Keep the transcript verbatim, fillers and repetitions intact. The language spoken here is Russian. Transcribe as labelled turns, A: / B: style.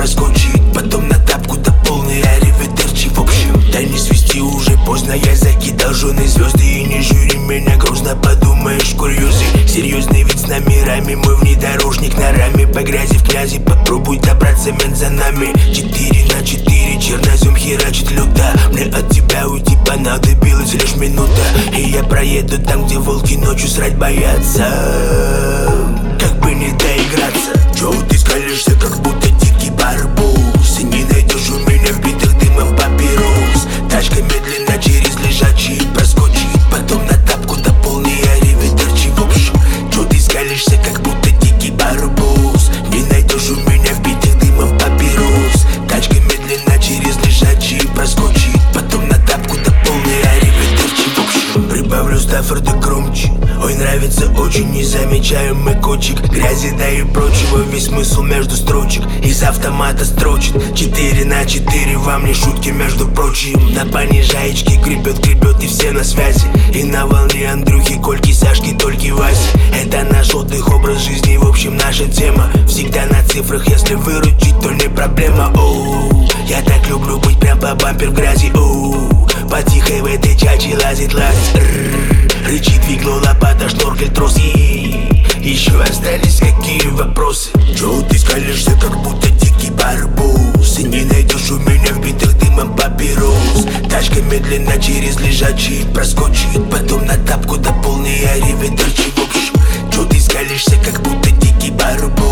A: проскочит, потом на тапку до полной аривидерчи. В общем, да не свисти, уже поздно, я закидал жены звезды. И не жюри меня грустно, подумаешь, курьезы. Серьезный вид с номерами, мой внедорожник на раме. По грязи в князи, попробуй добраться, мент за нами. Четыре на четыре, чернозем херачит люто. Мне от тебя уйти понадобилась лишь минута. И я проеду там, где волки ночью срать боятся. Как бы не доиграться. Чё ты скалишься, как будто дикий барбус? И не найдешь у меня вбитых дымом папирос. Тачка медленно через лежачий проскочит, потом на тапку до полной аривидерчи. В общем, чё ты скалишься, как будто дикий барбус? Не найдешь у меня вбитых дымом папирос. Тачка медленно через лежачий проскочит, потом на тапку до полной аривидерчи. В общем, прибавлю Стаффорда громче. Ой, нравится очень незамечаемый котик. Грязи, да и прочего, весь смысл между строчек. Из автомата строчит четыре на четыре, вам не шутки, между прочим. На понижаечке гребет, гребет и все на связи. И на волне Андрюхи, Кольки, Сашки, Тольки, Васи. Это наш отдых, образ жизни, в общем, наша тема. Всегда на цифрах, если выручить, то не проблема. Оу, я так люблю быть прям по бампер в грязи. Оу, по тихой в этой чаче лазит, лазит. Рррр, рычит двигло, лопата, шнуркель, трос. И еще остались какие вопросы? Чё ты скалишься, как будто дикий барбус? И не найдешь у меня вбитых дымом папирос. Тачка медленно через лежачий проскочит, потом на тапку до полной аривидерчи. В общем, чё ты скалишься, как будто дикий барбус?